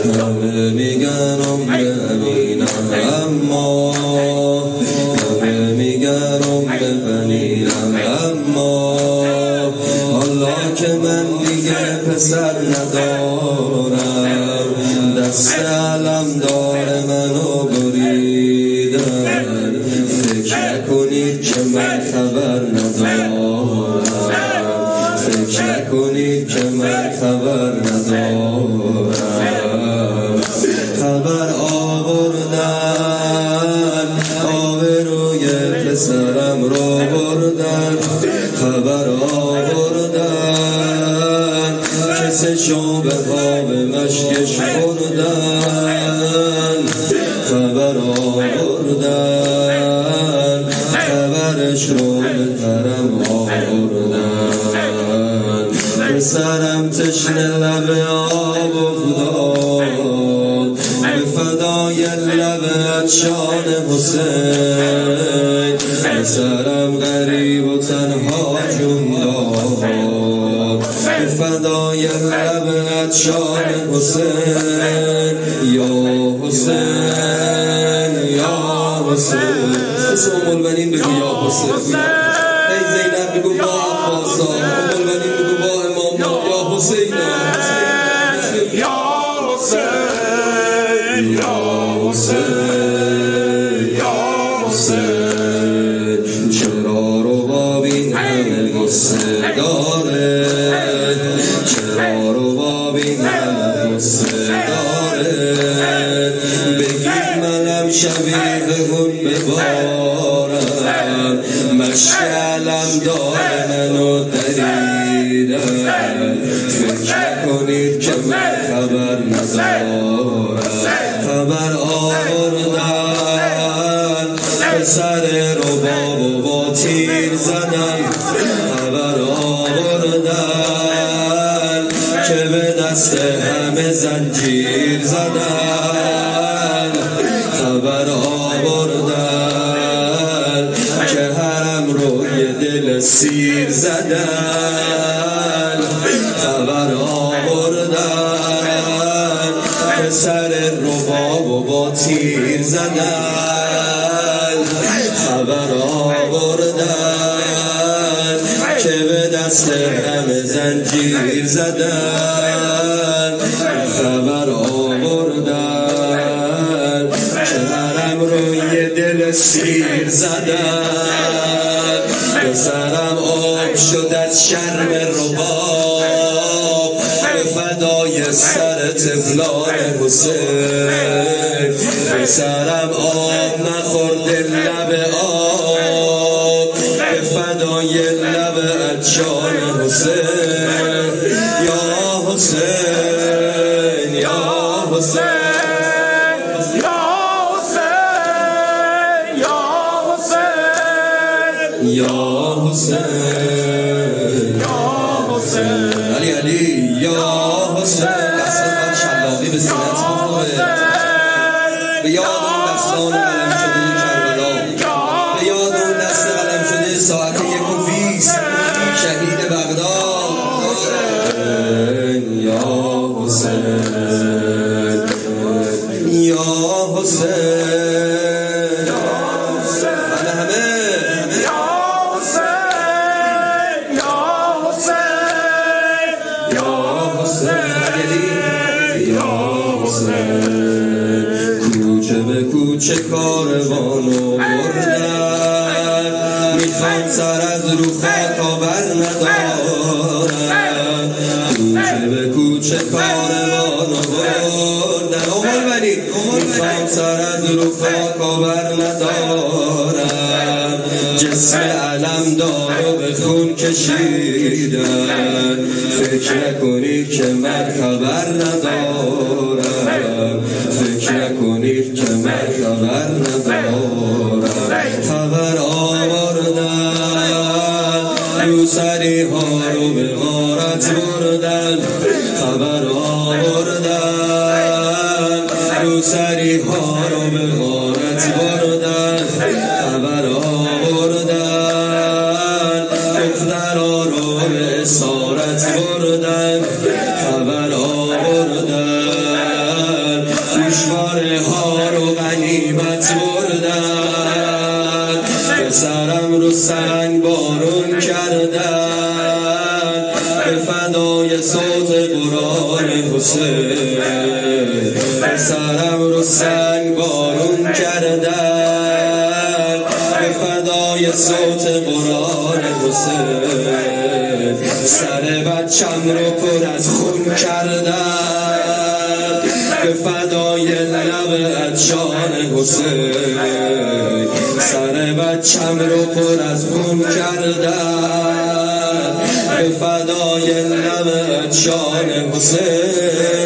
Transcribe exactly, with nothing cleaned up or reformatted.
همه میگن عمر امینم، اما همه میگن عمر بنینم، اما حالا که من دیگه پسر ندارم، دست علم داره منو بریدن. فکر نکنید که من خبر ندارم، فکر نکنید که من خبر ندارم. خبر آوردن، آبروی پسرم رو بردن. خبر آوردن، کسی شو به خواب مشکش بردن. خبر آوردن، خبرش رو به ترم آوردن. پسرم تشنه لب آب افتاد، به فدای لب عطشان حسین. پسرم غریب و تنها جون داد، به فدای لب عطشان حسین. یا حسین یا حسین، اسم ام البنین بگو یا حسین. ای زینب بگو با عباسا، ام البنین بگو با امام یا حسین. یا حسین یا حسین یا حسین. چرا رو بابین همه قصه داره، چرا رو بابین همه قصه داره. بگید منم شبیه هون ببارم، مشک علم داره منو دریدن. فکر نکنید که من خبر ندارم. خبر آوردن، پسر رو باب و با تیر زدن. خبر آوردن که به دست همه زنجیر زدن. خبر آوردن که حرم رو یه دل سیر زدن. خبر آوردن، پسر رو باب و با تیر زدن. خبر آوردن که به دست همه زنجیر زدن. خبر آوردن که حرم رو یه دل سیر زدن. پسرم آب شد از شرم رباب، به فدای سر طفلان حسین. پسرم آب نخورده لب آب، به فدای لب عطشان حسین. یا حسین یا حسین یا حسین یا حسین یا حسین یا حسین. علی علی یا حسین. دست من شلاقی به زینت بخوره، به یاد اون دستان قلم شده کربلا، به یاد اون دست قلم شده ساعت یک و بیست شهید بغداد. یا حسین یا حسین من همه یا حسین یا حسین یا حسین یا حسین. کوچه به کوچه کاروانو بردن، میخوان سر از رو خاکا بر ندارن. کوچه به کوچه کاروانو بردن، اول بنی میخوان سر از رو خاکا بر ندارن. جسم علم دارو به خون کشیدن. فکر نکنید که من خبر ندارم، فکر نکنید که من خبر ندارم. خبر آوردن، روسری ها رو به غارت بردن. خبر آوردن، روسری ها رو به غارت بردن. خبر آوردن، دخترها رو به اسارت بردن. خبر آوردن، سنگ بارون کردن به فدای صوت قرآن حسین. سرم رو سنگ بارون کردن به فدای صوت قرآن حسین. سر بچم رو پر از خون کردن به فدای لب عطشان حسین. سر بچم رو پر از خون کردن به فدای لب عطشان حسین.